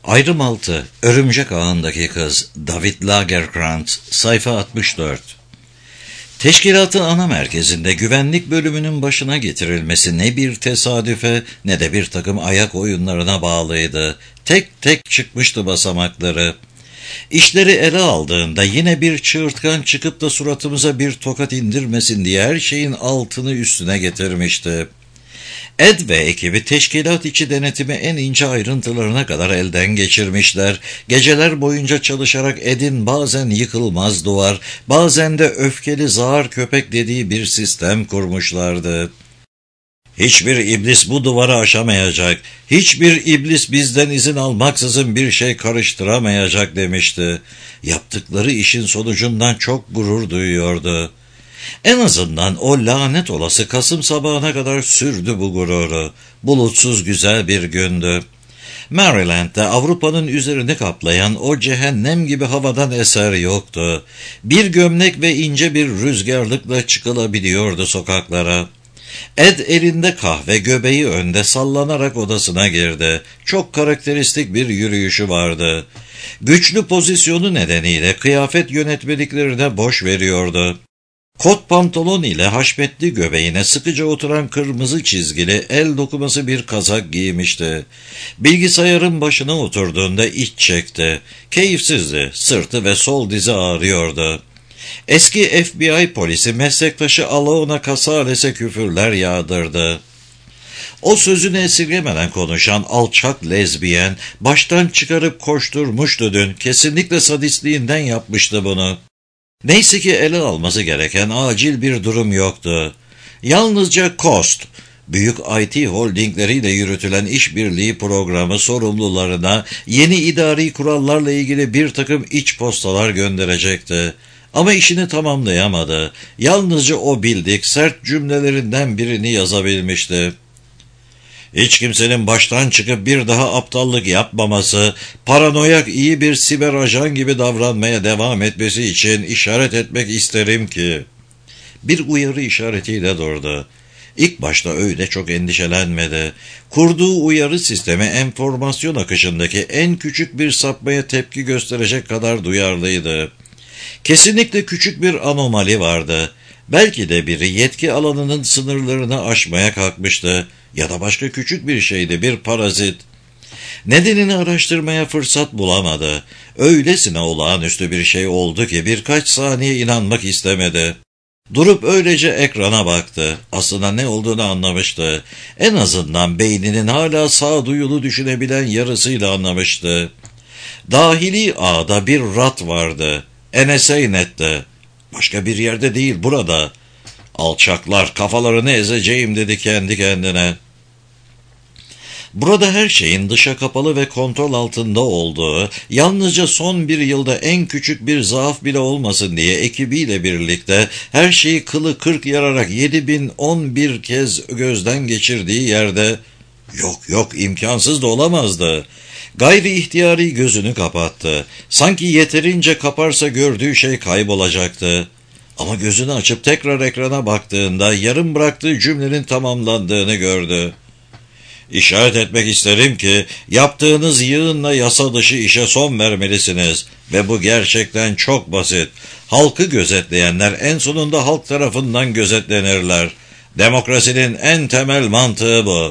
Ayrım 6. Örümcek Ağındaki Kız. David Lagercrantz. Sayfa 64. Teşkilatın ana merkezinde güvenlik bölümünün başına getirilmesi ne bir tesadüfe ne de bir takım ayak oyunlarına bağlıydı. Tek tek çıkmıştı basamakları. İşleri ele aldığında yine bir çığırtkan çıkıp da suratımıza bir tokat indirmesin diye her şeyin altını üstüne getirmişti. Ed ve ekibi teşkilat içi denetimi en ince ayrıntılarına kadar elden geçirmişler. Geceler boyunca çalışarak Ed'in bazen yıkılmaz duvar, bazen de öfkeli zağır köpek dediği bir sistem kurmuşlardı. Hiçbir iblis bu duvarı aşamayacak, hiçbir iblis bizden izin almaksızın bir şey karıştıramayacak demişti. Yaptıkları işin sonucundan çok gurur duyuyordu. En azından o lanet olası Kasım sabahına kadar sürdü bu gururu. Bulutsuz güzel bir gündü. Maryland'de Avrupa'nın üzerini kaplayan o cehennem gibi havadan eser yoktu. Bir gömlek ve ince bir rüzgarlıkla çıkılabiliyordu sokaklara. Ed elinde kahve, göbeği önde sallanarak odasına girdi. Çok karakteristik bir yürüyüşü vardı. Güçlü pozisyonu nedeniyle kıyafet yönetmeliklerine boş veriyordu. Kot pantolon ile haşmetli göbeğine sıkıca oturan kırmızı çizgili el dokuması bir kazak giymişti. Bilgisayarın başına oturduğunda iç çekti. Keyifsizdi, sırtı ve sol dizi ağrıyordu. Eski FBI polisi meslektaşı Alaona Casales'e küfürler yağdırdı. O sözünü esirgemeden konuşan alçak lezbiyen baştan çıkarıp koşturmuştu dün. Kesinlikle sadistliğinden yapmıştı bunu. Neyse ki ele alması gereken acil bir durum yoktu. Yalnızca Coast, büyük IT holdingleriyle yürütülen işbirliği programı sorumlularına yeni idari kurallarla ilgili bir takım iç postalar gönderecekti. Ama işini tamamlayamadı. Yalnızca o bildik sert cümlelerinden birini yazabilmişti. Hiç kimsenin baştan çıkıp bir daha aptallık yapmaması, paranoyak iyi bir siber ajan gibi davranmaya devam etmesi için işaret etmek isterim ki. Bir uyarı işaretiyle durdu. İlk başta öyle çok endişelenmedi. Kurduğu uyarı sistemi enformasyon akışındaki en küçük bir sapmaya tepki gösterecek kadar duyarlıydı. Kesinlikle küçük bir anomali vardı. Belki de biri yetki alanının sınırlarını aşmaya kalkmıştı. Ya da başka küçük bir şeydi, bir parazit. Nedenini araştırmaya fırsat bulamadı. Öylesine olağanüstü bir şey oldu ki birkaç saniye inanmak istemedi. Durup öylece ekrana baktı. Aslında ne olduğunu anlamıştı. En azından beyninin hala sağduyulu düşünebilen yarısıyla anlamıştı. Dahili ağda bir rat vardı. NSA-Net'te. Başka bir yerde değil, burada. Alçaklar, kafalarını ezeceğim dedi kendi kendine. Burada her şeyin dışa kapalı ve kontrol altında olduğu, yalnızca son bir yılda en küçük bir zaaf bile olmasın diye ekibiyle birlikte her şeyi kılı kırk yararak 7011 kez gözden geçirdiği yerde, yok imkansız da olamazdı. Gayri ihtiyari gözünü kapattı. Sanki yeterince kaparsa gördüğü şey kaybolacaktı. Ama gözünü açıp tekrar ekrana baktığında yarım bıraktığı cümlenin tamamlandığını gördü. İşaret etmek isterim ki yaptığınız yığınla yasa dışı işe son vermelisiniz ve bu gerçekten çok basit. Halkı gözetleyenler en sonunda halk tarafından gözetlenirler. Demokrasinin en temel mantığı bu.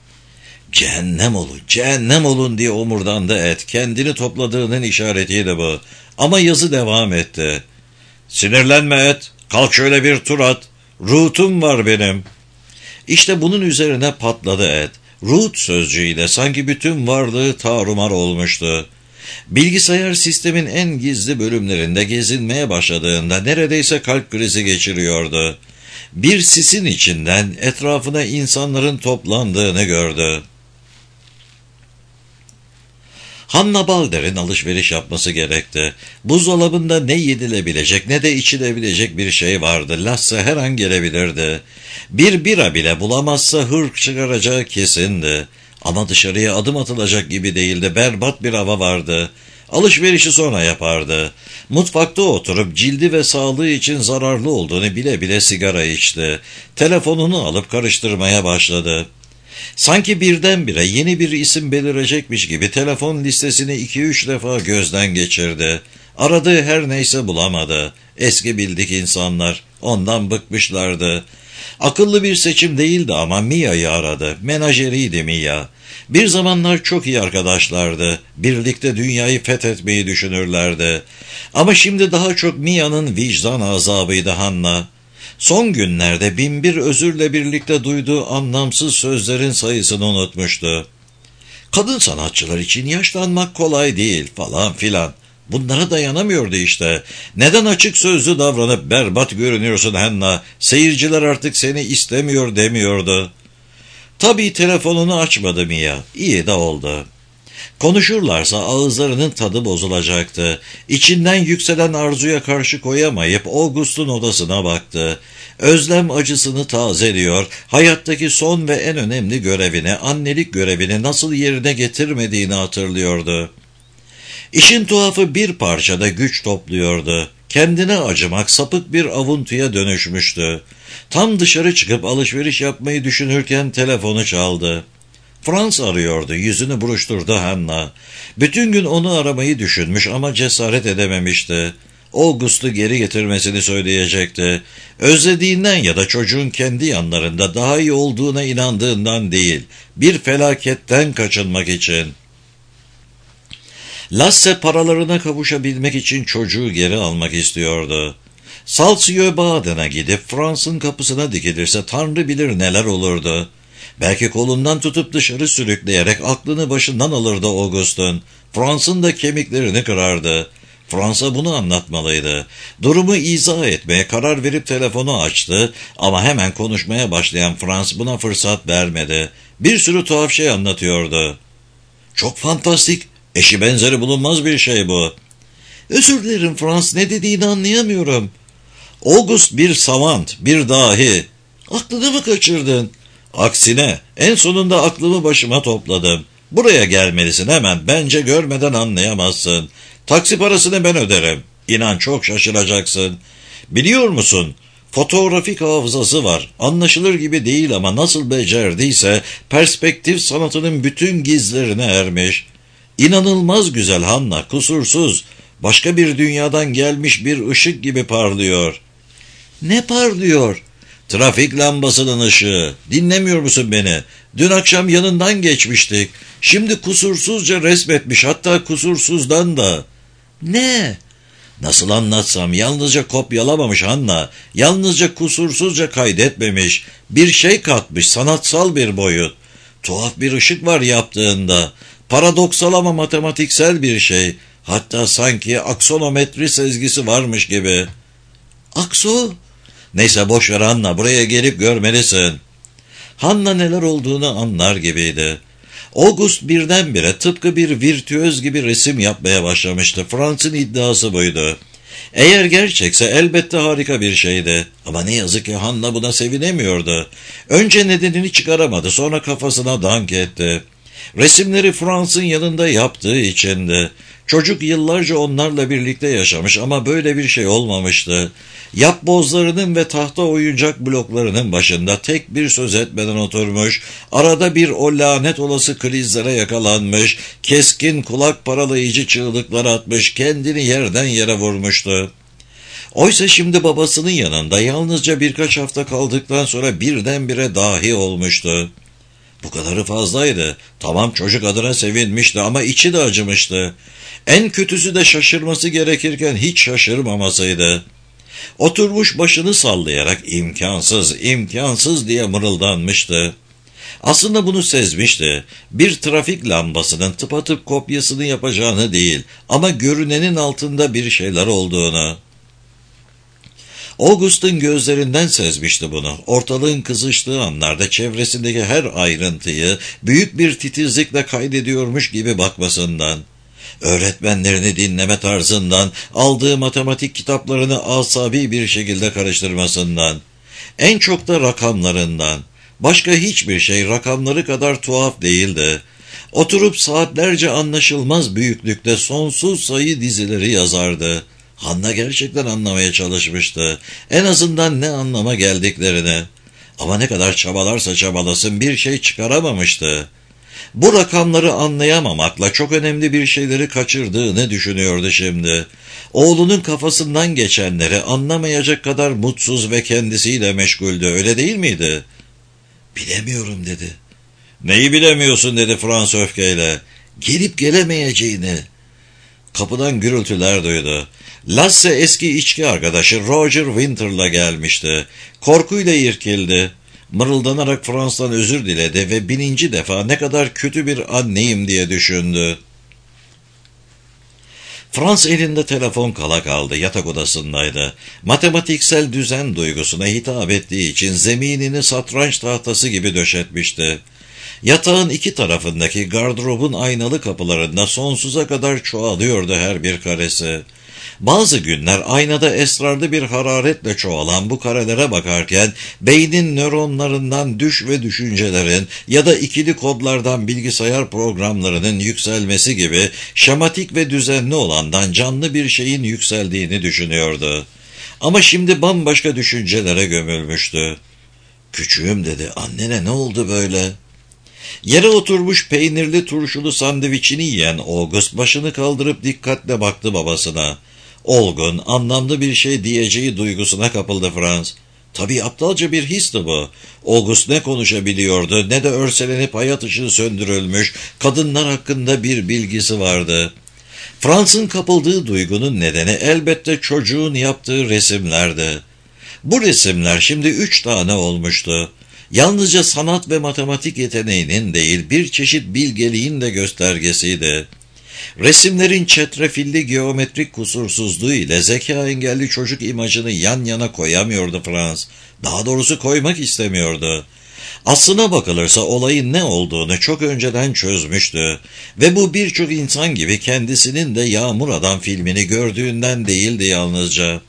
Cehennem olun diye omurdandı Ed. Kendini topladığının işaretiydi bu. Ama yazı devam etti. Sinirlenme Ed, kalk şöyle bir tur at. Root'um var benim. İşte bunun üzerine patladı Ed. Root sözcüğüyle sanki bütün varlığı tarumar olmuştu. Bilgisayar sistemin en gizli bölümlerinde gezinmeye başladığında neredeyse kalp krizi geçiriyordu. Bir sisin içinden etrafına insanların toplandığını gördü. Hanna Balder'in alışveriş yapması gerekti. Buzdolabında ne yedilebilecek ne de içilebilecek bir şey vardı. Lasse her an gelebilirdi. Bir bira bile bulamazsa hırk çıkaracağı kesindi. Ama dışarıya adım atılacak gibi değildi. Berbat bir hava vardı. Alışverişi sonra yapardı. Mutfakta oturup cildi ve sağlığı için zararlı olduğunu bile bile sigara içti. Telefonunu alıp karıştırmaya başladı. Sanki birdenbire yeni bir isim belirecekmiş gibi telefon listesini 2-3 defa gözden geçirdi. Aradığı her neyse bulamadı. Eski bildik insanlar. Ondan bıkmışlardı. Akıllı bir seçim değildi ama Mia'yı aradı. Menajeriydi Mia. Bir zamanlar çok iyi arkadaşlardı. Birlikte dünyayı fethetmeyi düşünürlerdi. Ama şimdi daha çok Mia'nın vicdan azabıydı Hanna. Son günlerde binbir özürle birlikte duyduğu anlamsız sözlerin sayısını unutmuştu. Kadın sanatçılar için yaşlanmak kolay değil falan filan. Bunlara dayanamıyordu işte. Neden açık sözlü davranıp berbat görünüyorsun Hanna? Seyirciler artık seni istemiyor demiyordu. Tabii telefonunu açmadı Mia. İyi de oldu. Konuşurlarsa ağızlarının tadı bozulacaktı. İçinden yükselen arzuya karşı koyamayıp August'un odasına baktı. Özlem acısını tazeliyor, hayattaki son ve en önemli görevini, annelik görevini nasıl yerine getirmediğini hatırlıyordu. İşin tuhafı bir parçada güç topluyordu. Kendine acımak sapık bir avuntuya dönüşmüştü. Tam dışarı çıkıp alışveriş yapmayı düşünürken telefonu çaldı. Frans arıyordu, yüzünü buruşturdu Hanna. Bütün gün onu aramayı düşünmüş ama cesaret edememişti. August'u geri getirmesini söyleyecekti. Özlediğinden ya da çocuğun kendi yanlarında daha iyi olduğuna inandığından değil, bir felaketten kaçınmak için. Lasse paralarına kavuşabilmek için çocuğu geri almak istiyordu. Salzgieu-Baden'a gidip Frans'ın kapısına dikilirse Tanrı bilir neler olurdu. Belki kolundan tutup dışarı sürükleyerek aklını başından alırdı August'un. Frans'ın da kemiklerini kırardı. Frans'a bunu anlatmalıydı. Durumu izah etmeye karar verip telefonu açtı ama hemen konuşmaya başlayan Frans buna fırsat vermedi. Bir sürü tuhaf şey anlatıyordu. Çok fantastik, eşi benzeri bulunmaz bir şey bu. Özür dilerim Frans, ne dediğini anlayamıyorum. August bir savant, bir dahi. Aklını mı kaçırdın? Aksine en sonunda aklımı başıma topladım. Buraya gelmelisin hemen, bence görmeden anlayamazsın. Taksi parasını ben öderim. İnan çok şaşıracaksın. Biliyor musun? Fotoğrafik hafızası var. Anlaşılır gibi değil ama nasıl becerdiyse perspektif sanatının bütün gizlerine ermiş. İnanılmaz güzel Hanna, kusursuz. Başka bir dünyadan gelmiş bir ışık gibi parlıyor. Ne parlıyor? Trafik lambasının ışığı. Dinlemiyor musun beni? Dün akşam yanından geçmiştik. Şimdi kusursuzca resmetmiş, hatta kusursuzdan da. Ne? Nasıl anlatsam, yalnızca kopyalamamış Hanna. Yalnızca kusursuzca kaydetmemiş. Bir şey katmış, sanatsal bir boyut. Tuhaf bir ışık var yaptığında. Paradoksal ama matematiksel bir şey. Hatta sanki aksonometri sezgisi varmış gibi. Akso? Neyse boş ver Hanna, buraya gelip görmelisin. Hanna neler olduğunu anlar gibiydi. August birdenbire tıpkı bir virtüöz gibi resim yapmaya başlamıştı. Frans'ın iddiası buydu. Eğer gerçekse elbette harika bir şeydi. Ama ne yazık ki Hanna buna sevinemiyordu. Önce nedenini çıkaramadı, sonra kafasına dank etti. Resimleri Frans'ın yanında yaptığı içindi. Çocuk yıllarca onlarla birlikte yaşamış ama böyle bir şey olmamıştı. Yapbozlarının ve tahta oyuncak bloklarının başında tek bir söz etmeden oturmuş, arada bir o lanet olası krizlere yakalanmış, keskin kulak paralayıcı çığlıklar atmış, kendini yerden yere vurmuştu. Oysa şimdi babasının yanında yalnızca birkaç hafta kaldıktan sonra birdenbire dahi olmuştu. Bu kadarı fazlaydı. Tamam, çocuk adına sevinmişti ama içi de acımıştı. En kötüsü de şaşırması gerekirken hiç şaşırmamasıydı. Oturmuş başını sallayarak imkansız, imkansız diye mırıldanmıştı. Aslında bunu sezmişti. Bir trafik lambasının tıpatıp kopyasını yapacağını değil ama görünenin altında bir şeyler olduğunu. August'un gözlerinden sezmişti bunu. Ortalığın kızıştığı anlarda çevresindeki her ayrıntıyı büyük bir titizlikle kaydediyormuş gibi bakmasından. Öğretmenlerini dinleme tarzından, aldığı matematik kitaplarını asabi bir şekilde karıştırmasından, en çok da rakamlarından. Başka hiçbir şey rakamları kadar tuhaf değildi. Oturup saatlerce anlaşılmaz büyüklükte sonsuz sayı dizileri yazardı. Hanna gerçekten anlamaya çalışmıştı. En azından ne anlama geldiklerini. Ama ne kadar çabalarsa çabalasın bir şey çıkaramamıştı. Bu rakamları anlayamamakla çok önemli bir şeyleri kaçırdığını düşünüyordu şimdi. Oğlunun kafasından geçenleri anlamayacak kadar mutsuz ve kendisiyle meşguldü, öyle değil miydi? Bilemiyorum dedi. Neyi bilemiyorsun dedi Frans öfkeyle. Gelip gelemeyeceğini. Kapıdan gürültüler duydu. Lasse eski içki arkadaşı Roger Winter'la gelmişti. Korkuyla irkildi. Mırıldanarak Frans'tan özür diledi ve 1000. defa ne kadar kötü bir anneyim diye düşündü. Frans elinde telefon kala kaldı, yatak odasındaydı. Matematiksel düzen duygusuna hitap ettiği için zeminini satranç tahtası gibi döşetmişti. Yatağın iki tarafındaki gardırobun aynalı kapılarında sonsuza kadar çoğalıyordu her bir karesi. Bazı günler aynada esrarlı bir hararetle çoğalan bu karelere bakarken beynin nöronlarından düş ve düşüncelerin ya da ikili kodlardan bilgisayar programlarının yükselmesi gibi şematik ve düzenli olandan canlı bir şeyin yükseldiğini düşünüyordu. Ama şimdi bambaşka düşüncelere gömülmüştü. "Küçüğüm" dedi, "annene ne oldu böyle?" Yere oturmuş peynirli turşulu sandviçini yiyen August başını kaldırıp dikkatle baktı babasına. Olgun, anlamlı bir şey diyeceği duygusuna kapıldı Frans. Tabii aptalca bir histi bu. August ne konuşabiliyordu ne de örselenip hayat ışığı söndürülmüş kadınlar hakkında bir bilgisi vardı. Frans'ın kapıldığı duygunun nedeni elbette çocuğun yaptığı resimlerdi. Bu resimler şimdi 3 tane olmuştu. Yalnızca sanat ve matematik yeteneğinin değil, bir çeşit bilgeliğin de göstergesiydi. Resimlerin çetrefilli geometrik kusursuzluğu ile zeka engelli çocuk imajını yan yana koyamıyordu Frans. Daha doğrusu koymak istemiyordu. Aslına bakılırsa olayın ne olduğunu çok önceden çözmüştü. Ve bu birçok insan gibi kendisinin de Yağmur Adam filmini gördüğünden değildi yalnızca.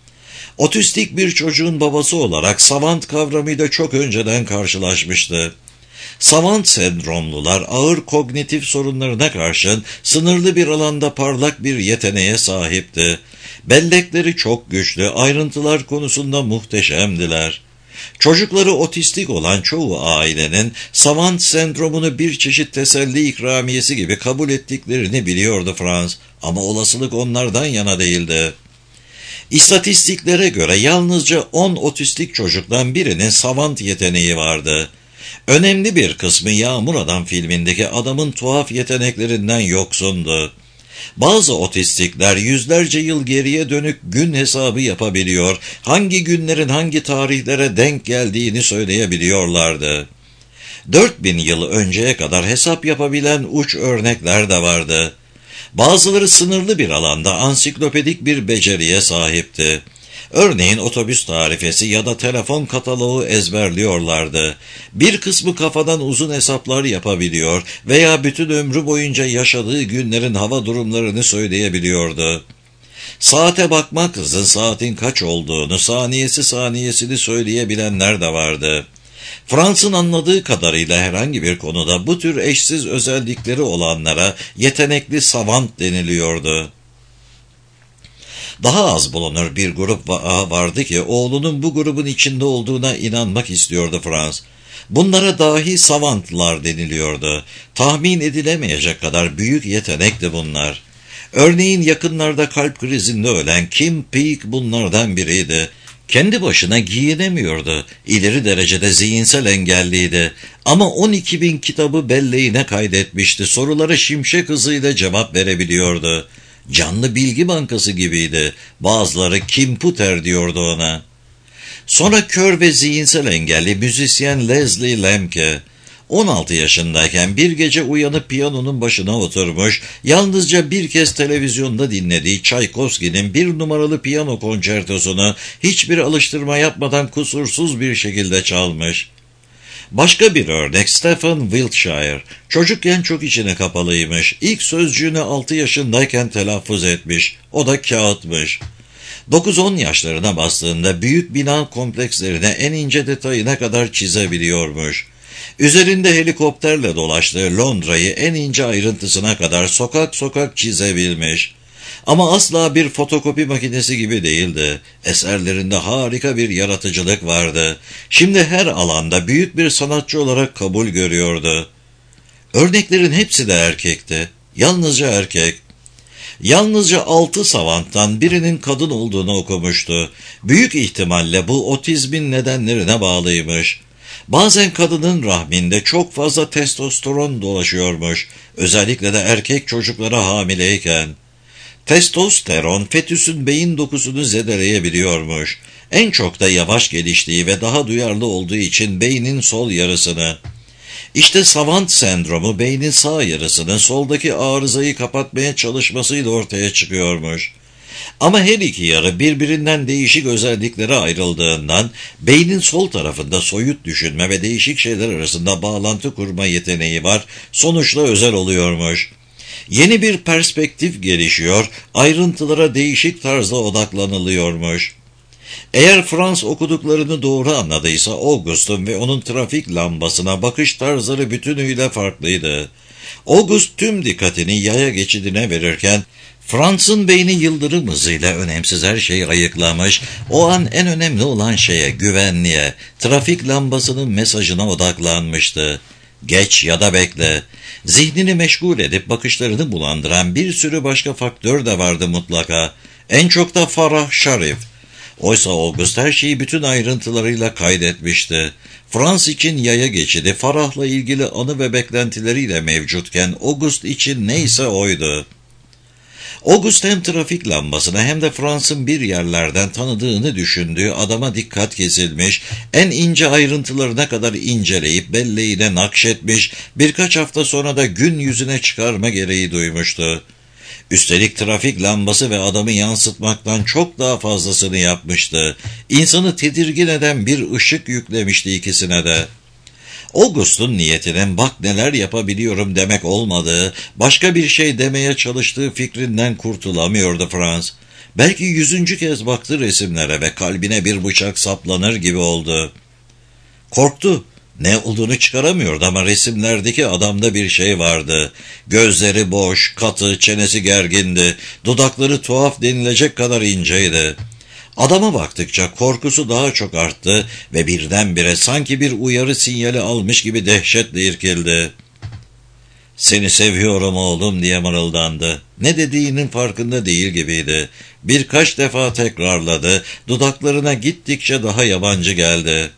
Otistik bir çocuğun babası olarak savant kavramıyla çok önceden karşılaşmıştı. Savant sendromlular ağır kognitif sorunlarına karşın sınırlı bir alanda parlak bir yeteneğe sahipti. Bellekleri çok güçlü, ayrıntılar konusunda muhteşemdiler. Çocukları otistik olan çoğu ailenin savant sendromunu bir çeşit teselli ikramiyesi gibi kabul ettiklerini biliyordu Frans, ama olasılık onlardan yana değildi. İstatistiklere göre yalnızca 10 otistik çocuktan birinin savant yeteneği vardı. Önemli bir kısmı Yağmur Adam filmindeki adamın tuhaf yeteneklerinden yoksundu. Bazı otistikler yüzlerce yıl geriye dönük gün hesabı yapabiliyor, hangi günlerin hangi tarihlere denk geldiğini söyleyebiliyorlardı. 4000 yıl önceye kadar hesap yapabilen uç örnekler de vardı. Bazıları sınırlı bir alanda ansiklopedik bir beceriye sahipti. Örneğin otobüs tarifesi ya da telefon kataloğu ezberliyorlardı. Bir kısmı kafadan uzun hesaplar yapabiliyor veya bütün ömrü boyunca yaşadığı günlerin hava durumlarını söyleyebiliyordu. Saate bakmaksızın saatin kaç olduğunu, saniyesi saniyesini söyleyebilenler de vardı. Frans'ın anladığı kadarıyla herhangi bir konuda bu tür eşsiz özellikleri olanlara yetenekli savant deniliyordu. Daha az bulunur bir grup vardı ki oğlunun bu grubun içinde olduğuna inanmak istiyordu Frans. Bunlara dahi savantlar deniliyordu. Tahmin edilemeyecek kadar büyük yetenekti bunlar. Örneğin yakınlarda kalp krizinde ölen Kim Peek bunlardan biriydi. Kendi başına giyinemiyordu. İleri derecede zihinsel engelliydi. Ama 12.000 kitabı belleğine kaydetmişti. Sorulara şimşek hızıyla cevap verebiliyordu. Canlı bilgi bankası gibiydi. Bazıları kimputer diyordu ona. Sonra kör ve zihinsel engelli müzisyen Leslie Lemke. 16 yaşındayken bir gece uyanıp piyanonun başına oturmuş, yalnızca bir kez televizyonda dinlediği Çaykovski'nin 1 numaralı piyano konçertosunu hiçbir alıştırma yapmadan kusursuz bir şekilde çalmış. Başka bir örnek Stephen Wiltshire. Çocukken çok içine kapalıymış. İlk sözcüğünü 6 yaşındayken telaffuz etmiş. O da kağıtmış. 9-10 yaşlarına bastığında büyük bina komplekslerine en ince detayına kadar çizebiliyormuş. Üzerinde helikopterle dolaştığı Londra'yı en ince ayrıntısına kadar sokak sokak çizebilmiş. Ama asla bir fotokopi makinesi gibi değildi. Eserlerinde harika bir yaratıcılık vardı. Şimdi her alanda büyük bir sanatçı olarak kabul görüyordu. Örneklerin hepsi de erkekti. Yalnızca erkek. Yalnızca 6 savanttan birinin kadın olduğunu okumuştu. Büyük ihtimalle bu otizmin nedenlerine bağlıymış. Bazen kadının rahminde çok fazla testosteron dolaşıyormuş. Özellikle de erkek çocuklara hamileyken. Testosteron fetüsün beyin dokusunu zedeleyebiliyormuş. En çok da yavaş geliştiği ve daha duyarlı olduğu için beynin sol yarısını. İşte savant sendromu beynin sağ yarısının soldaki arızayı kapatmaya çalışmasıyla ortaya çıkıyormuş. Ama her iki yarı birbirinden değişik özelliklere ayrıldığından beynin sol tarafında soyut düşünme ve değişik şeyler arasında bağlantı kurma yeteneği var, sonuçta özel oluyormuş. Yeni bir perspektif gelişiyor, ayrıntılara değişik tarzda odaklanılıyormuş. Eğer Frans okuduklarını doğru anladıysa August'un ve onun trafik lambasına bakış tarzları bütünüyle farklıydı. August tüm dikkatini yaya geçidine verirken Frans'ın beyni yıldırım hızıyla önemsiz her şeyi ayıklamış, o an en önemli olan şeye, güvenliğe, trafik lambasının mesajına odaklanmıştı. Geç ya da bekle. Zihnini meşgul edip bakışlarını bulandıran bir sürü başka faktör de vardı mutlaka. En çok da Farah Şarif. Oysa August her şeyi bütün ayrıntılarıyla kaydetmişti. Frans için yaya geçidi Farah'la ilgili anı ve beklentileriyle mevcutken August için neyse oydu. August hem trafik lambasına hem de Frans'ın bir yerlerden tanıdığını düşündüğü adama dikkat kesilmiş, en ince ayrıntılarına kadar inceleyip belleğine nakşetmiş, birkaç hafta sonra da gün yüzüne çıkarma gereği duymuştu. Üstelik trafik lambası ve adamı yansıtmaktan çok daha fazlasını yapmıştı. İnsanı tedirgin eden bir ışık yüklemişti ikisine de. August'un niyetinin bak neler yapabiliyorum demek olmadığı, başka bir şey demeye çalıştığı fikrinden kurtulamıyordu Frans. Belki 100. kez baktı resimlere ve kalbine bir bıçak saplanır gibi oldu. Korktu. Ne olduğunu çıkaramıyordu ama resimlerdeki adamda bir şey vardı. Gözleri boş, katı, çenesi gergindi, dudakları tuhaf denilecek kadar inceydi. Adama baktıkça korkusu daha çok arttı ve birdenbire sanki bir uyarı sinyali almış gibi dehşetle irkildi. "Seni seviyorum oğlum," diye mırıldandı. Ne dediğinin farkında değil gibiydi. Birkaç defa tekrarladı, dudaklarına gittikçe daha yabancı geldi.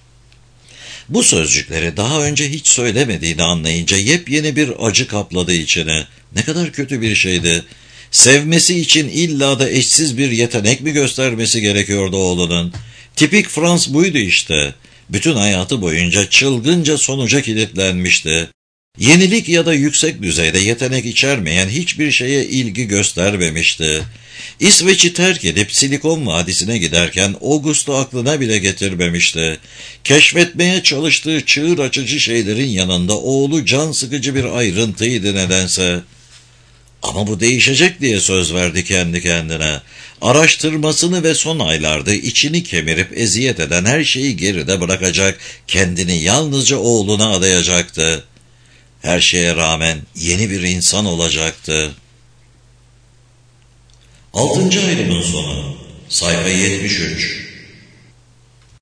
Bu sözcükleri daha önce hiç söylemediğini anlayınca yepyeni bir acı kapladı içine. Ne kadar kötü bir şeydi. Sevmesi için illa da eşsiz bir yetenek mi göstermesi gerekiyordu oğlunun? Tipik Frans buydu işte. Bütün hayatı boyunca çılgınca sonuca kilitlenmişti. Yenilik ya da yüksek düzeyde yetenek içermeyen hiçbir şeye ilgi göstermemişti. İsveç'i terk edip Silikon Vadisi'ne giderken August'u aklına bile getirmemişti. Keşfetmeye çalıştığı çığır açıcı şeylerin yanında oğlu can sıkıcı bir ayrıntıydı nedense. Ama bu değişecek diye söz verdi kendi kendine. Araştırmasını ve son aylarda içini kemirip eziyet eden her şeyi geride bırakacak, kendini yalnızca oğluna adayacaktı. Her şeye rağmen yeni bir insan olacaktı. 6. ayrımın sonu. Sayfa 73.